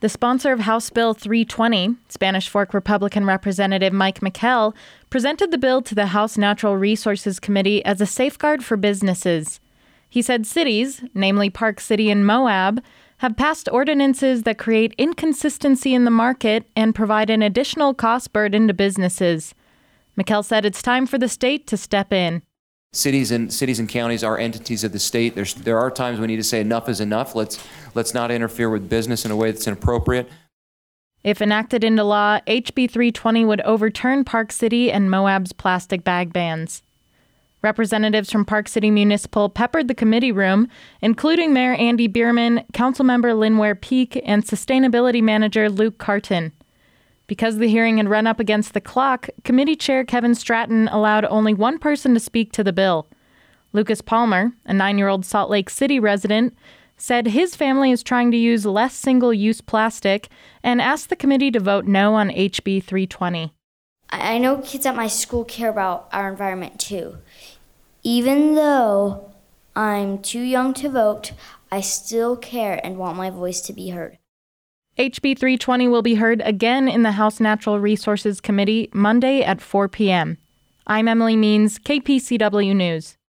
The sponsor of House Bill 320, Spanish Fork Republican Representative Mike McKell, presented the bill to the House Natural Resources Committee as a safeguard for businesses. He said cities, namely Park City and Moab, have passed ordinances that create inconsistency in the market and provide an additional cost burden to businesses. McKell said it's time for the state to step in. Cities and counties are entities of the state. There are times we need to say enough is enough. Let's not interfere with business in a way that's inappropriate. If enacted into law, HB 320 would overturn Park City and Moab's plastic bag bans. Representatives from Park City Municipal peppered the committee room, including Mayor Andy Bierman, Councilmember Lynn Ware Peak, and Sustainability Manager Luke Carton. Because the hearing had run up against the clock, Committee Chair Kevin Stratton allowed only one person to speak to the bill. Lucas Palmer, a 9-year-old Salt Lake City resident, said his family is trying to use less single-use plastic and asked the committee to vote no on HB 320. I know kids at my school care about our environment too. Even though I'm too young to vote, I still care and want my voice to be heard. HB 320 will be heard again in the House Natural Resources Committee Monday at 4 p.m. I'm Emily Means, KPCW News.